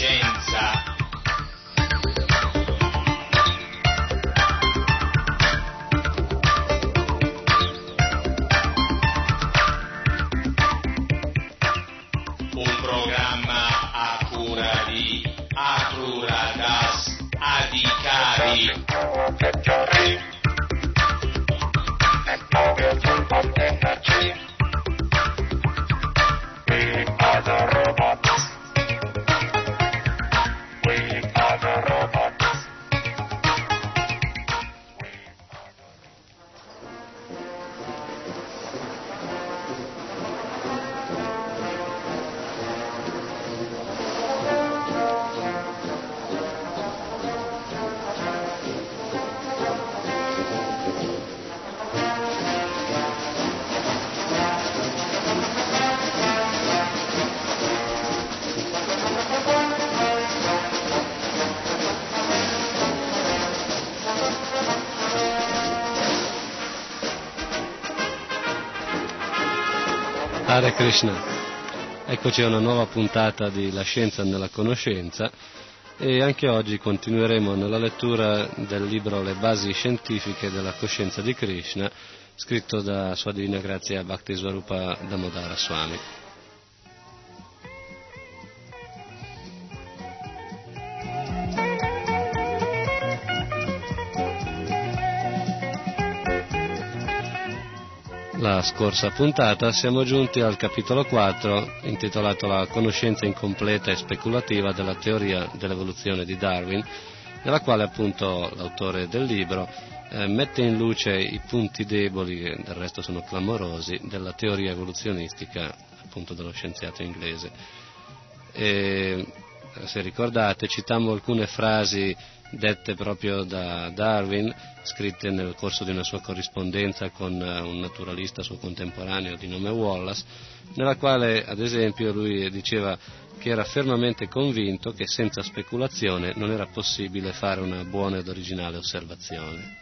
conoscenza. Un programma a cura di Acuradas Adicari. Hare Krishna, eccoci a una nuova puntata di La Scienza nella Conoscenza e anche oggi continueremo nella lettura del libro Le basi scientifiche della coscienza di Krishna, scritto da Sua Divina Grazia Bhaktisvarupa Damodara Swami. La scorsa puntata siamo giunti al capitolo 4 intitolato La conoscenza incompleta e speculativa della teoria dell'evoluzione di Darwin, nella quale appunto l'autore del libro mette in luce i punti deboli, che del resto sono clamorosi, della teoria evoluzionistica appunto dello scienziato inglese. E, se ricordate, citammo alcune frasi dette proprio da Darwin, scritte nel corso di una sua corrispondenza con un naturalista suo contemporaneo di nome Wallace, nella quale ad esempio lui diceva che era fermamente convinto che senza speculazione non era possibile fare una buona ed originale osservazione.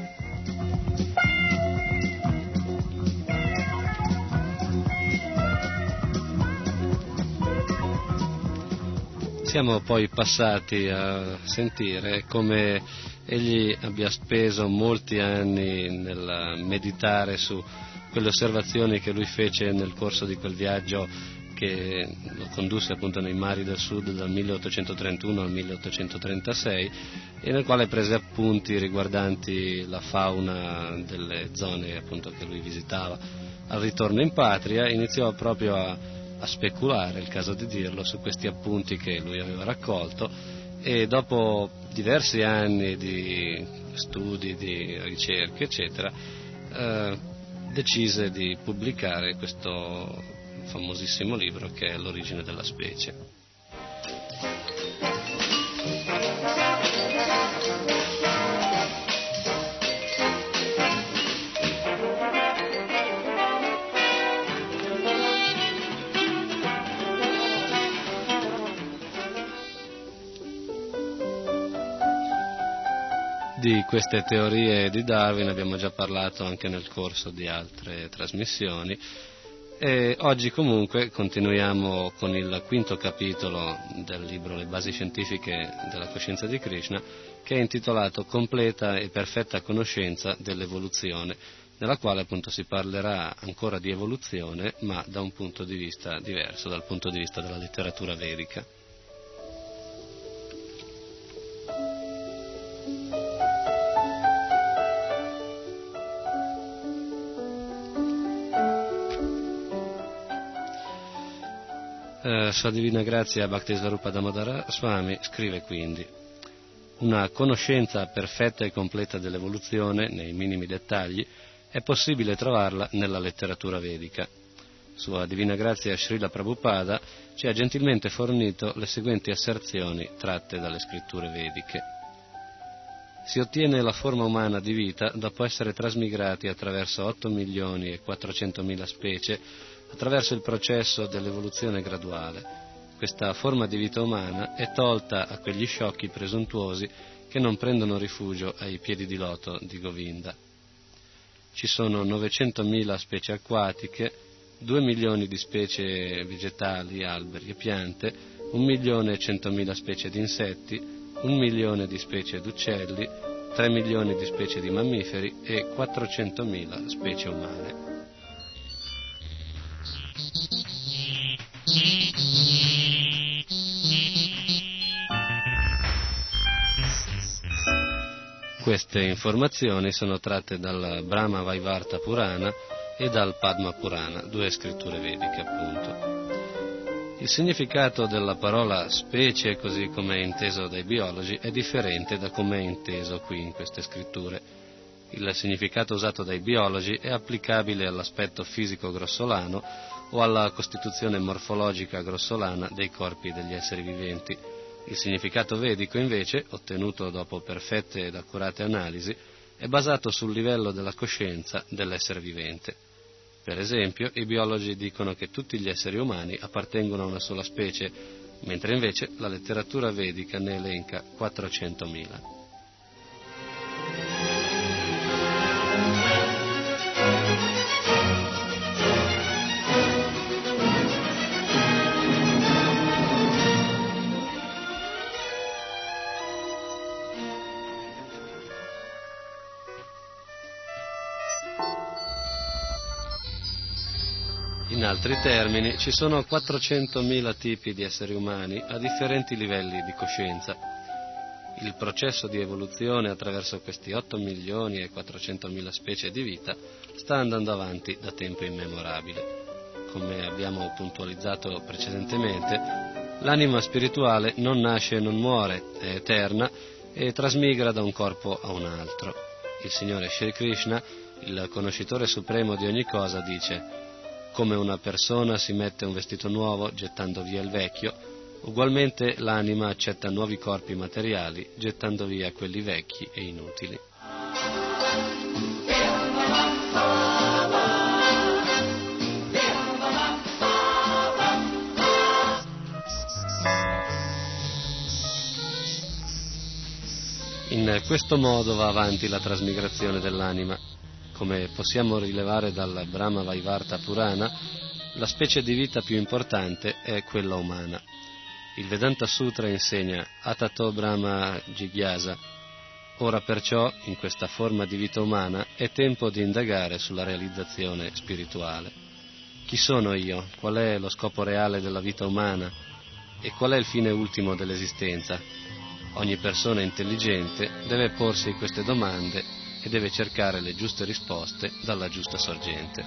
Siamo poi passati a sentire come egli abbia speso molti anni nel meditare su quelle osservazioni che lui fece nel corso di quel viaggio che lo condusse appunto nei mari del sud dal 1831 al 1836 e nel quale prese appunti riguardanti la fauna delle zone appunto che lui visitava. Al ritorno in patria iniziò proprio a speculare, è il caso di dirlo, su questi appunti che lui aveva raccolto e dopo diversi anni di studi, di ricerche, eccetera, decise di pubblicare questo famosissimo libro che è L'origine della specie. Di queste teorie di Darwin abbiamo già parlato anche nel corso di altre trasmissioni e oggi comunque continuiamo con il quinto capitolo del libro Le basi scientifiche della coscienza di Krishna, che è intitolato Completa e perfetta conoscenza dell'evoluzione, nella quale appunto si parlerà ancora di evoluzione ma da un punto di vista diverso, dal punto di vista della letteratura vedica. Sua Divina Grazia Bhaktisvarupa Damodara Swami scrive quindi: una conoscenza perfetta e completa dell'evoluzione, nei minimi dettagli, è possibile trovarla nella letteratura vedica. Sua Divina Grazia Srila Prabhupada ci ha gentilmente fornito le seguenti asserzioni tratte dalle scritture vediche. Si ottiene la forma umana di vita dopo essere trasmigrati attraverso 8.400.000 specie attraverso il processo dell'evoluzione graduale. Questa forma di vita umana è tolta a quegli sciocchi presuntuosi che non prendono rifugio ai piedi di loto di Govinda. Ci sono 900.000 specie acquatiche, 2 milioni di specie vegetali, alberi e piante, 1.100.000 specie di insetti, 1 milione di specie d'uccelli, 3 milioni di specie di mammiferi e 400.000 specie umane. Queste informazioni sono tratte dal Brahma Vaivarta Purana e dal Padma Purana, 2 scritture vediche appunto. Il significato della parola specie, così come è inteso dai biologi, è differente da come è inteso qui in queste scritture. Il significato usato dai biologi è applicabile all'aspetto fisico grossolano o alla costituzione morfologica grossolana dei corpi degli esseri viventi. Il significato vedico, invece, ottenuto dopo perfette ed accurate analisi, è basato sul livello della coscienza dell'essere vivente. Per esempio, i biologi dicono che tutti gli esseri umani appartengono a una sola specie, mentre invece la letteratura vedica ne elenca 400.000. In altri termini, ci sono 400.000 tipi di esseri umani a differenti livelli di coscienza. Il processo di evoluzione attraverso questi 8 milioni e 400.000 specie di vita sta andando avanti da tempo immemorabile. Come abbiamo puntualizzato precedentemente, l'anima spirituale non nasce e non muore, è eterna e trasmigra da un corpo a un altro. Il Signore Shri Krishna, il conoscitore supremo di ogni cosa, dice: come una persona si mette un vestito nuovo gettando via il vecchio, ugualmente l'anima accetta nuovi corpi materiali gettando via quelli vecchi e inutili. In questo modo va avanti la trasmigrazione dell'anima. Come possiamo rilevare dal Brahma Vaivarta Purana, la specie di vita più importante è quella umana. Il Vedanta Sutra insegna Atato Brahma Jigyasa. Ora perciò, in questa forma di vita umana, è tempo di indagare sulla realizzazione spirituale. Chi sono io? Qual è lo scopo reale della vita umana? E qual è il fine ultimo dell'esistenza? Ogni persona intelligente deve porsi queste domande e deve cercare le giuste risposte dalla giusta sorgente.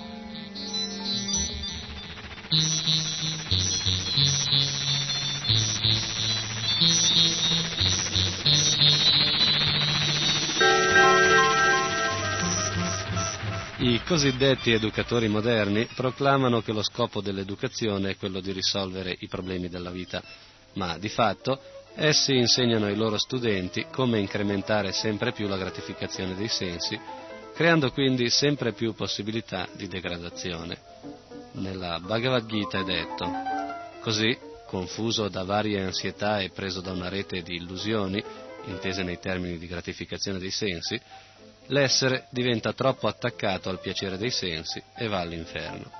I cosiddetti educatori moderni proclamano che lo scopo dell'educazione è quello di risolvere i problemi della vita, ma di fatto essi insegnano ai loro studenti come incrementare sempre più la gratificazione dei sensi, creando quindi sempre più possibilità di degradazione. Nella Bhagavad Gita è detto: così, confuso da varie ansietà e preso da una rete di illusioni, intese nei termini di gratificazione dei sensi, l'essere diventa troppo attaccato al piacere dei sensi e va all'inferno.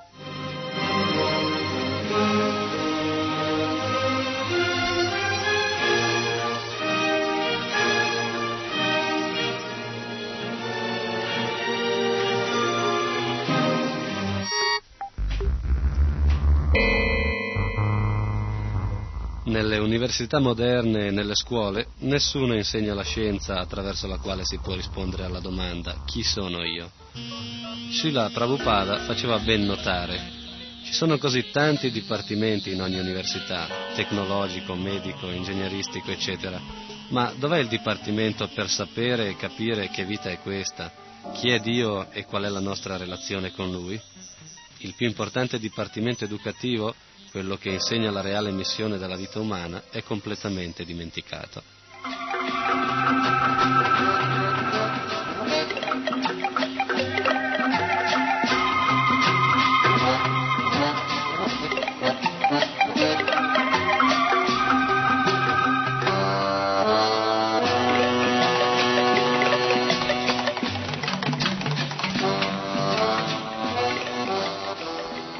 Nelle università moderne e nelle scuole nessuno insegna la scienza attraverso la quale si può rispondere alla domanda «Chi sono io?». Srila Prabhupada faceva ben notare: ci sono così tanti dipartimenti in ogni università, tecnologico, medico, ingegneristico, eccetera, ma dov'è il dipartimento per sapere e capire che vita è questa, chi è Dio e qual è la nostra relazione con Lui? Il più importante dipartimento educativo, quello che insegna la reale missione della vita umana, è completamente dimenticato.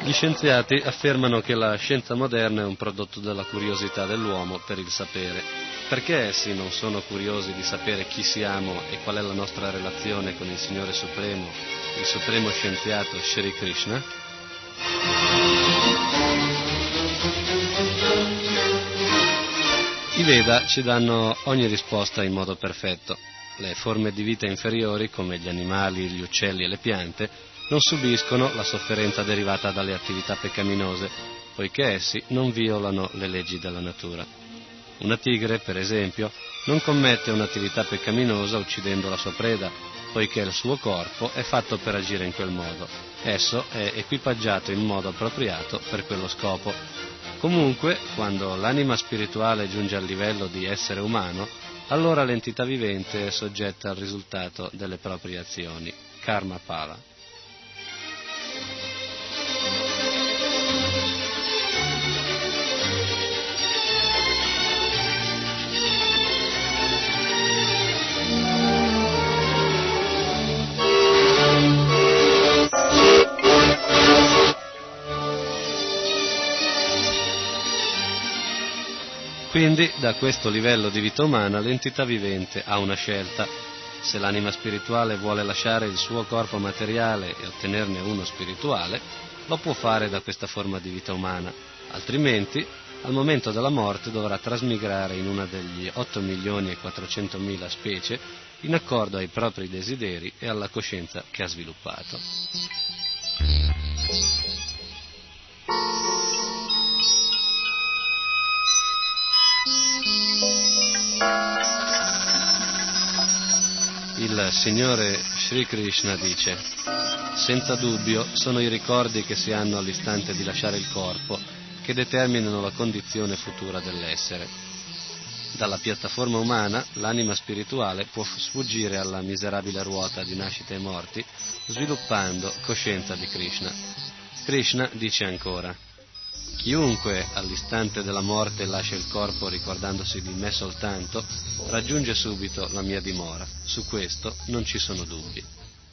Gli scienziati affermano che la scienza moderna è un prodotto della curiosità dell'uomo per il sapere. Perché essi non sono curiosi di sapere chi siamo e qual è la nostra relazione con il Signore Supremo, il Supremo Scienziato Shri Krishna? I Veda ci danno ogni risposta in modo perfetto. Le forme di vita inferiori, come gli animali, gli uccelli e le piante, non subiscono la sofferenza derivata dalle attività peccaminose, poiché essi non violano le leggi della natura. Una tigre, per esempio, non commette un'attività peccaminosa uccidendo la sua preda, poiché il suo corpo è fatto per agire in quel modo. Esso è equipaggiato in modo appropriato per quello scopo. Comunque, quando l'anima spirituale giunge al livello di essere umano, allora l'entità vivente è soggetta al risultato delle proprie azioni, karma pala. Quindi, da questo livello di vita umana, l'entità vivente ha una scelta. Se l'anima spirituale vuole lasciare il suo corpo materiale e ottenerne uno spirituale, lo può fare da questa forma di vita umana. Altrimenti, al momento della morte dovrà trasmigrare in una degli 8.400.000 specie, in accordo ai propri desideri e alla coscienza che ha sviluppato. Il Signore Sri Krishna dice: senza dubbio sono i ricordi che si hanno all'istante di lasciare il corpo che determinano la condizione futura dell'essere. Dalla piattaforma umana l'anima spirituale può sfuggire alla miserabile ruota di nascite e morti sviluppando coscienza di Krishna. Krishna dice ancora: chiunque all'istante della morte lascia il corpo ricordandosi di me soltanto, raggiunge subito la mia dimora. Su questo non ci sono dubbi.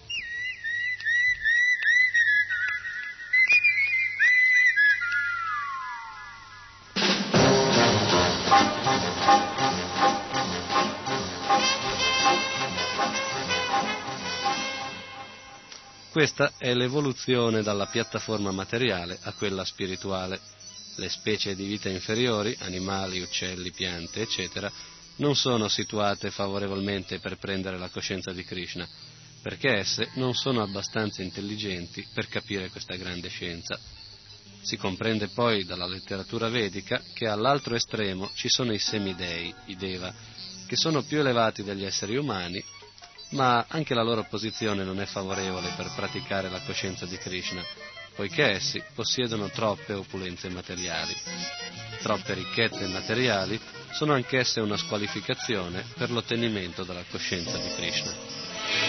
Questa è l'evoluzione dalla piattaforma materiale a quella spirituale. Le specie di vita inferiori, animali, uccelli, piante, eccetera, non sono situate favorevolmente per prendere la coscienza di Krishna, perché esse non sono abbastanza intelligenti per capire questa grande scienza. Si comprende poi dalla letteratura vedica che all'altro estremo ci sono i semidei, i Deva, che sono più elevati degli esseri umani, ma anche la loro posizione non è favorevole per praticare la coscienza di Krishna, poiché essi possiedono troppe opulenze materiali. Troppe ricchezze materiali sono anch'esse una squalificazione per l'ottenimento della coscienza di Krishna.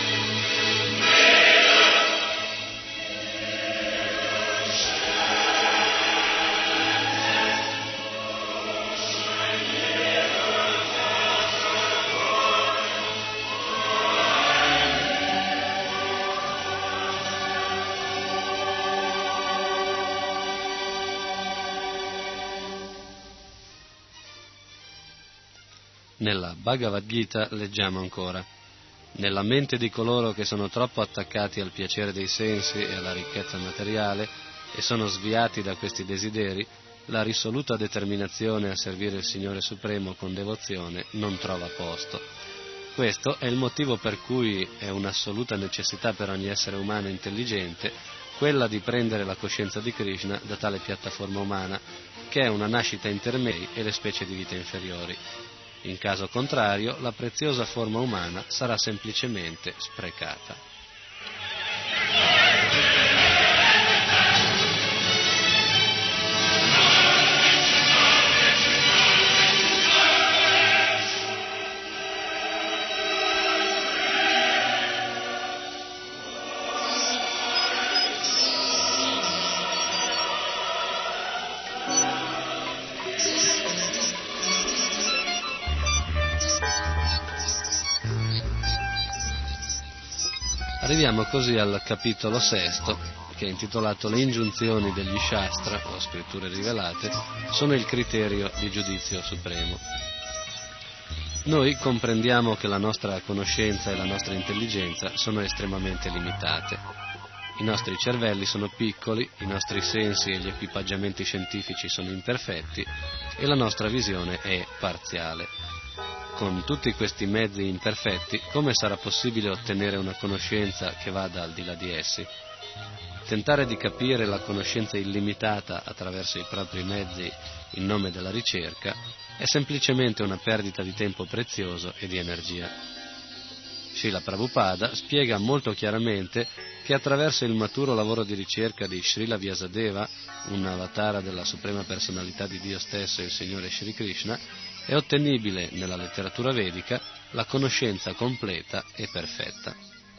Nella Bhagavad Gita leggiamo ancora: nella mente di coloro che sono troppo attaccati al piacere dei sensi e alla ricchezza materiale e sono sviati da questi desideri, la risoluta determinazione a servire il Signore Supremo con devozione non trova posto. Questo è il motivo per cui è un'assoluta necessità per ogni essere umano intelligente quella di prendere la coscienza di Krishna da tale piattaforma umana, che è una nascita intermedia e le specie di vita inferiori. In caso contrario, la preziosa forma umana sarà semplicemente sprecata. Arriviamo così al capitolo 6, che è intitolato Le ingiunzioni degli Shastra, o scritture rivelate, sono il criterio di giudizio supremo. Noi comprendiamo che la nostra conoscenza e la nostra intelligenza sono estremamente limitate. I nostri cervelli sono piccoli, i nostri sensi e gli equipaggiamenti scientifici sono imperfetti e la nostra visione è parziale. Con tutti questi mezzi imperfetti, come sarà possibile ottenere una conoscenza che vada al di là di essi? Tentare di capire la conoscenza illimitata attraverso i propri mezzi in nome della ricerca è semplicemente una perdita di tempo prezioso e di energia. Srila Prabhupada spiega molto chiaramente che attraverso il maturo lavoro di ricerca di Srila Vyasadeva, un avatara della Suprema Personalità di Dio stesso, il Signore Shri Krishna, è ottenibile nella letteratura vedica la conoscenza completa e perfetta.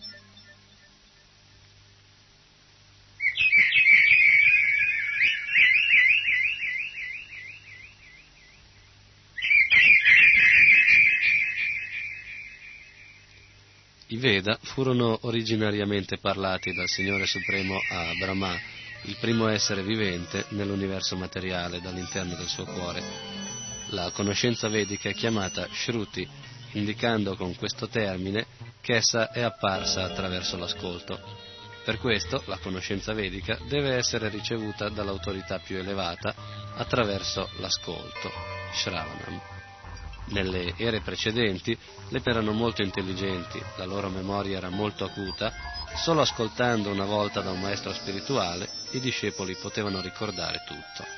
I Veda furono originariamente parlati dal Signore Supremo a Brahma, il primo essere vivente nell'universo materiale dall'interno del suo cuore. La conoscenza vedica è chiamata Shruti, indicando con questo termine che essa è apparsa attraverso l'ascolto. Per questo la conoscenza vedica deve essere ricevuta dall'autorità più elevata attraverso l'ascolto, Shravanam. Nelle ere precedenti le erano molto intelligenti, la loro memoria era molto acuta, solo ascoltando una volta da un maestro spirituale i discepoli potevano ricordare tutto.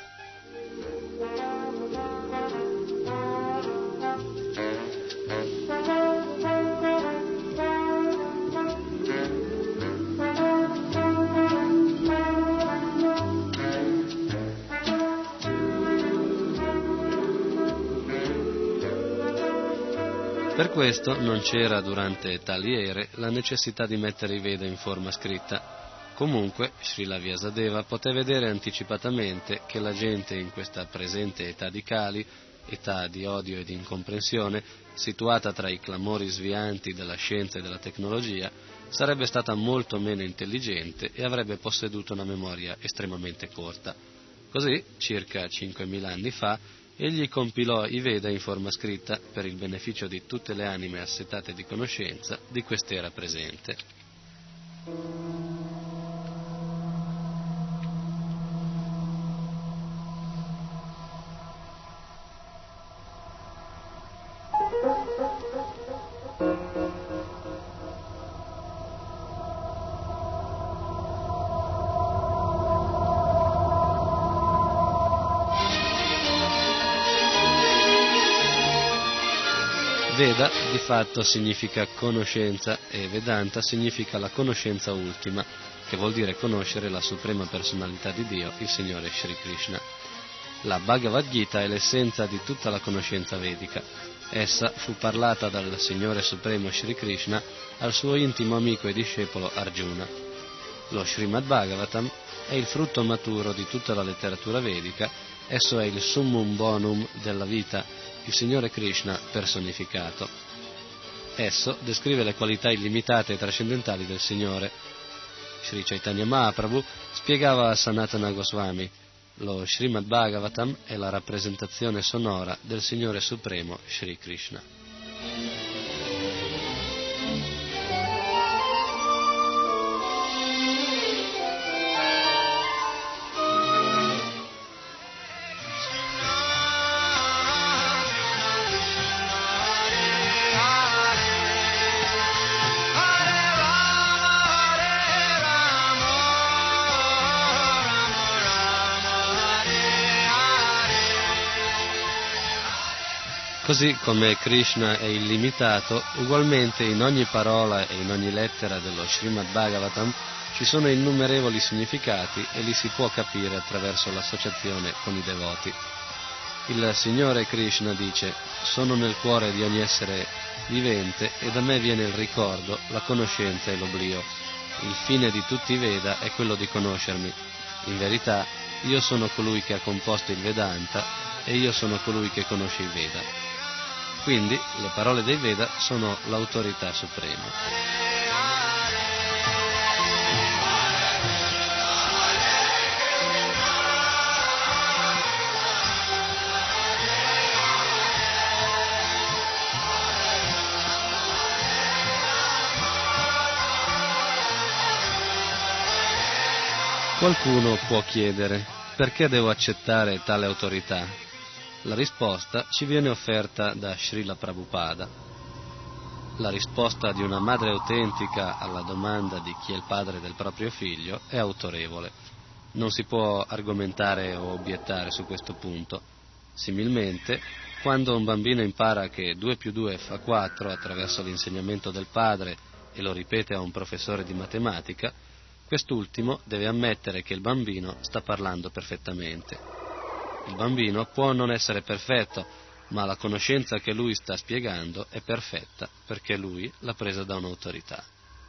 Per questo non c'era durante tali ere la necessità di mettere i Veda in forma scritta. Comunque, Srila Vyasadeva poté vedere anticipatamente che la gente in questa presente età di Kali, età di odio e di incomprensione, situata tra i clamori svianti della scienza e della tecnologia, sarebbe stata molto meno intelligente e avrebbe posseduto una memoria estremamente corta. Così, circa 5.000 anni fa, egli compilò i Veda in forma scritta per il beneficio di tutte le anime assetate di conoscenza di quest'era presente. Veda di fatto significa conoscenza e Vedanta significa la conoscenza ultima, che vuol dire conoscere la suprema personalità di Dio, il Signore Shri Krishna. La Bhagavad Gita è l'essenza di tutta la conoscenza vedica. Essa fu parlata dal Signore Supremo Shri Krishna al suo intimo amico e discepolo Arjuna. Lo Srimad Bhagavatam è il frutto maturo di tutta la letteratura vedica, esso è il summum bonum della vita, il Signore Krishna personificato. Esso descrive le qualità illimitate e trascendentali del Signore. Sri Chaitanya Mahaprabhu spiegava a Sanatana Goswami: lo Srimad Bhagavatam è la rappresentazione sonora del Signore Supremo Shri Krishna. Così come Krishna è illimitato, ugualmente in ogni parola e in ogni lettera dello Srimad Bhagavatam ci sono innumerevoli significati e li si può capire attraverso l'associazione con i devoti. Il Signore Krishna dice: sono nel cuore di ogni essere vivente e da me viene il ricordo, la conoscenza e l'oblio. Il fine di tutti i Veda è quello di conoscermi. In verità, io sono colui che ha composto il Vedanta e io sono colui che conosce i Veda. Quindi le parole dei Veda sono l'autorità suprema. Qualcuno può chiedere: perché devo accettare tale autorità? La risposta ci viene offerta da Srila Prabhupada. La risposta di una madre autentica alla domanda di chi è il padre del proprio figlio è autorevole. Non si può argomentare o obiettare su questo punto. Similmente, quando un bambino impara che 2 più 2 fa 4 attraverso l'insegnamento del padre e lo ripete a un professore di matematica, quest'ultimo deve ammettere che il bambino sta parlando perfettamente. Il bambino può non essere perfetto, ma la conoscenza che lui sta spiegando è perfetta, perché lui l'ha presa da un'autorità.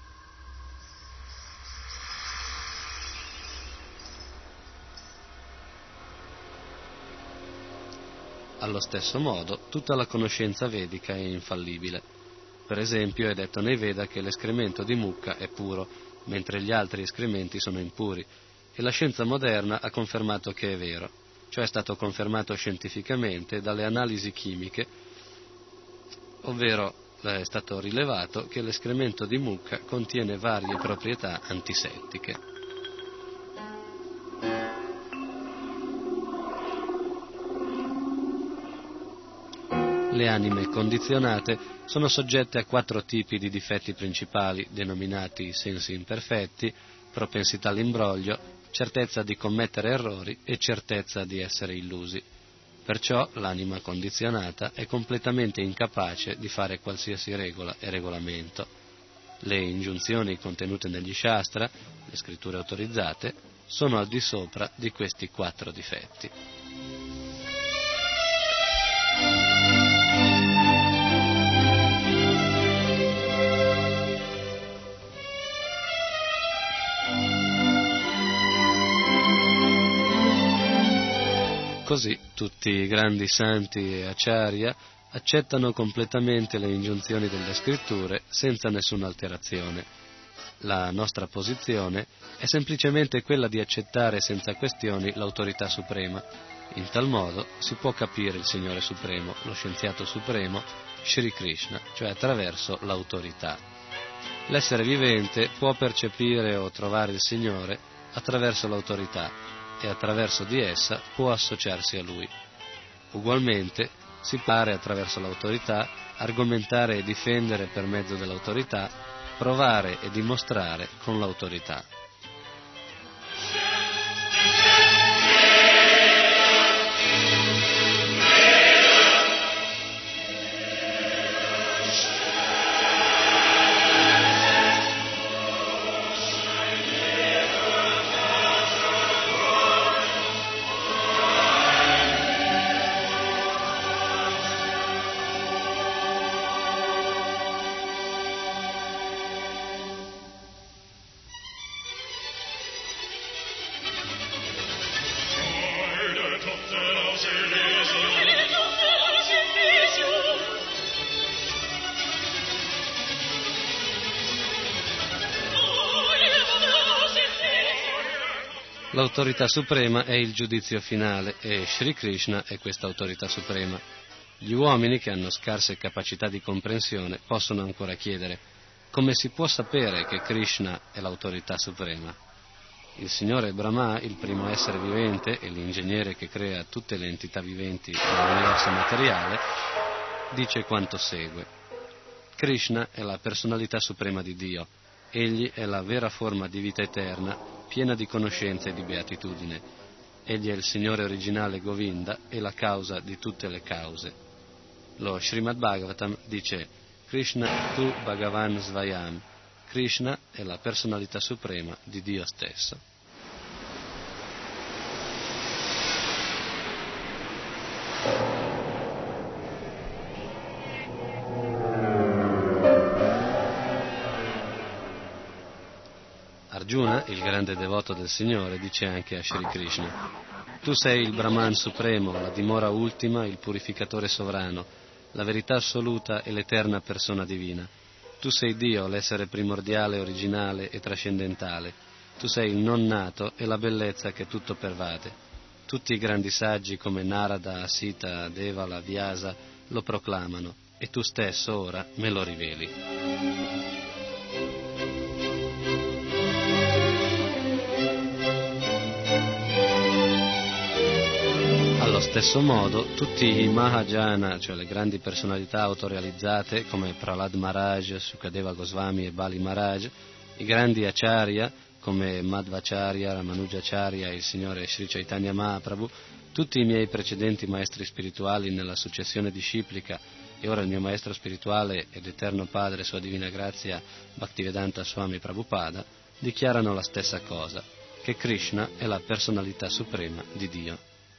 Allo stesso modo, tutta la conoscenza vedica è infallibile. Per esempio, è detto nei Veda che l'escremento di mucca è puro, mentre gli altri escrementi sono impuri, e la scienza moderna ha confermato che è vero, cioè è stato confermato scientificamente dalle analisi chimiche, ovvero è stato rilevato che l'escremento di mucca contiene varie proprietà antisettiche. Le anime condizionate sono soggette a 4 tipi di difetti principali, denominati sensi imperfetti, propensità all'imbroglio, certezza di commettere errori e certezza di essere illusi. Perciò l'anima condizionata è completamente incapace di fare qualsiasi regola e regolamento. Le ingiunzioni contenute negli Shastra, le scritture autorizzate, sono al di sopra di questi 4 difetti. Così tutti i grandi santi e acharya accettano completamente le ingiunzioni delle scritture senza nessuna alterazione. La nostra posizione è semplicemente quella di accettare senza questioni l'autorità suprema. In tal modo si può capire il Signore Supremo, lo Scienziato Supremo, Shri Krishna, cioè attraverso l'autorità. L'essere vivente può percepire o trovare il Signore attraverso l'autorità, e attraverso di essa può associarsi a Lui. Ugualmente si può attraverso l'autorità, argomentare e difendere per mezzo dell'autorità, provare e dimostrare con l'autorità. L'autorità suprema è il giudizio finale e Shri Krishna è questa autorità suprema. Gli uomini che hanno scarse capacità di comprensione possono ancora chiedere: come si può sapere che Krishna è l'autorità suprema? Il Signore Brahma, il primo essere vivente e l'ingegnere che crea tutte le entità viventi nell'universo materiale, dice quanto segue: Krishna è la personalità suprema di Dio. Egli è la vera forma di vita eterna, piena di conoscenza e di beatitudine. Egli è il Signore originale Govinda e la causa di tutte le cause. Lo Srimad Bhagavatam dice: Krishna tu Bhagavan Svayam. Krishna è la personalità suprema di Dio stesso. Arjuna, il grande devoto del Signore, dice anche a Shri Krishna: tu sei il Brahman supremo, la dimora ultima, il purificatore sovrano, la verità assoluta e l'eterna persona divina. Tu sei Dio, l'essere primordiale, originale e trascendentale. Tu sei il non nato e la bellezza che tutto pervade. Tutti i grandi saggi come Narada, Sita, Devala, Vyasa lo proclamano e tu stesso ora me lo riveli. stesso modo, tutti i Mahayana, cioè le grandi personalità autorealizzate come Prahlad Maharaj, Sukadeva Goswami e Bali Maharaj, i grandi Acharya come Madhvacharya, Ramanujacharya e il signore Sri Chaitanya Mahaprabhu, tutti i miei precedenti maestri spirituali nella successione disciplica e ora il mio maestro spirituale ed eterno padre, Sua Divina Grazia, Bhaktivedanta Swami Prabhupada, dichiarano la stessa cosa, che Krishna è la personalità suprema di Dio.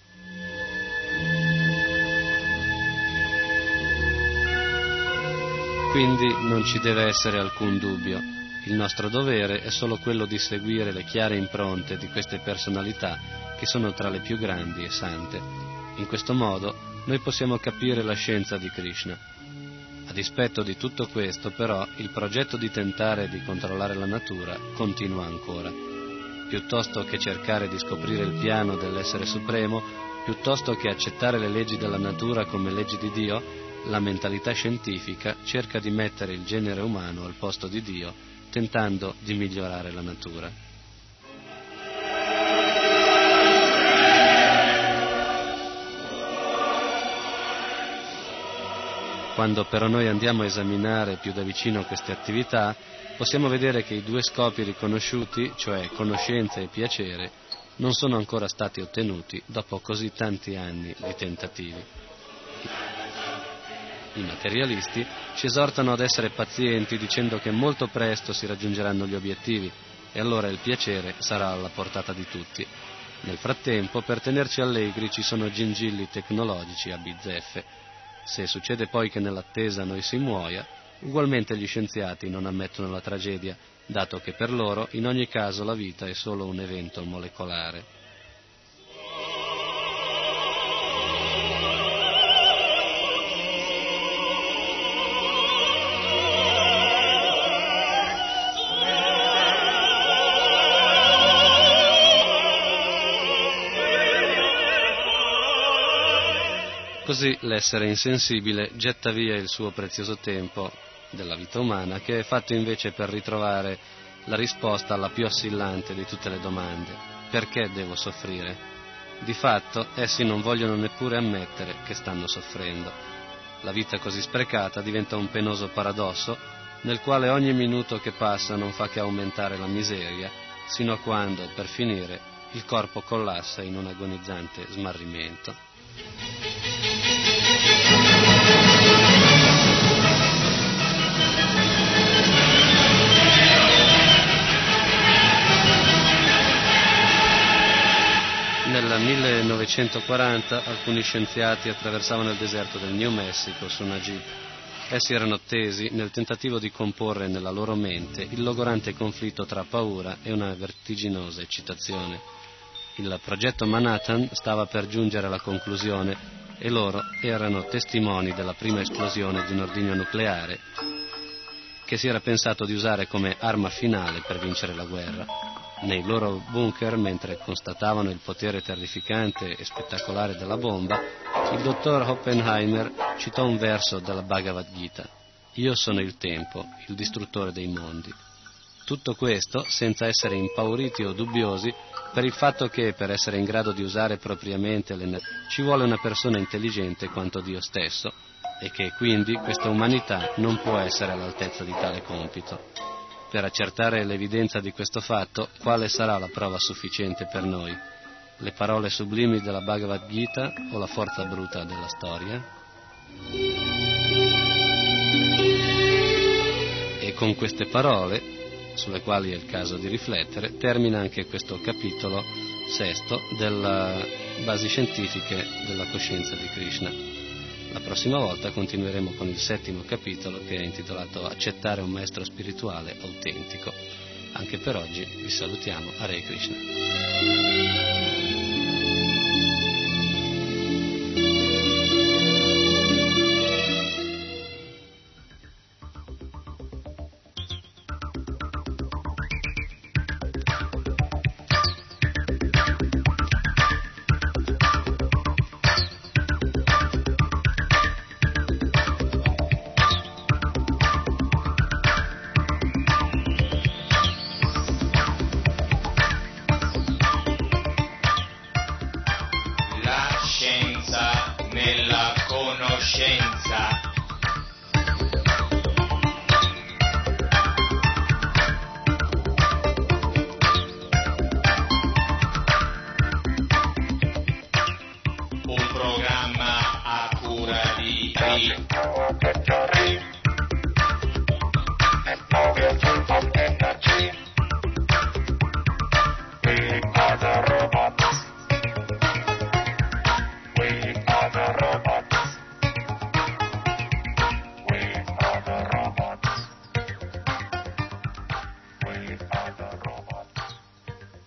Quindi non ci deve essere alcun dubbio. Il nostro dovere è solo quello di seguire le chiare impronte di queste personalità che sono tra le più grandi e sante. In questo modo noi possiamo capire la scienza di Krishna. A dispetto di tutto questo, però, il progetto di tentare di controllare la natura continua ancora. Piuttosto che cercare di scoprire il piano dell'essere supremo, piuttosto che accettare le leggi della natura come leggi di Dio, la mentalità scientifica cerca di mettere il genere umano al posto di Dio, tentando di migliorare la natura. Quando però noi andiamo a esaminare più da vicino queste attività, possiamo vedere che i due scopi riconosciuti, cioè conoscenza e piacere, non sono ancora stati ottenuti dopo così tanti anni di tentativi. I materialisti ci esortano ad essere pazienti dicendo che molto presto si raggiungeranno gli obiettivi e allora il piacere sarà alla portata di tutti. Nel frattempo, per tenerci allegri ci sono gingilli tecnologici a bizzeffe. Se succede poi che nell'attesa noi si muoia, ugualmente gli scienziati non ammettono la tragedia, dato che per loro in ogni caso la vita è solo un evento molecolare. Così l'essere insensibile getta via il suo prezioso tempo della vita umana, che è fatto invece per ritrovare la risposta alla più assillante di tutte le domande: perché devo soffrire? Di fatto, essi non vogliono neppure ammettere che stanno soffrendo. La vita così sprecata diventa un penoso paradosso, nel quale ogni minuto che passa non fa che aumentare la miseria, sino a quando, per finire, il corpo collassa in un agonizzante smarrimento. Nel 1940 alcuni scienziati attraversavano il deserto del New Mexico su una jeep. Essi erano attesi nel tentativo di comporre nella loro mente il logorante conflitto tra paura e una vertiginosa eccitazione. Il progetto Manhattan stava per giungere alla conclusione e loro erano testimoni della prima esplosione di un ordigno nucleare che si era pensato di usare come arma finale per vincere la guerra. Nei loro bunker, mentre constatavano il potere terrificante e spettacolare della bomba, il dottor Oppenheimer citò un verso della Bhagavad Gita: «Io sono il tempo, il distruttore dei mondi». Tutto questo senza essere impauriti o dubbiosi per il fatto che, per essere in grado di usare propriamente l'energia, ci vuole una persona intelligente quanto Dio stesso, e che quindi questa umanità non può essere all'altezza di tale compito. Per accertare l'evidenza di questo fatto, quale sarà la prova sufficiente per noi? Le parole sublimi della Bhagavad Gita o la forza bruta della storia? E con queste parole, sulle quali è il caso di riflettere, termina anche questo capitolo sesto delle basi scientifiche della coscienza di Krishna. La prossima volta continueremo con il settimo capitolo, che è intitolato Accettare un maestro spirituale autentico. Anche per oggi vi salutiamo. Hare Krishna.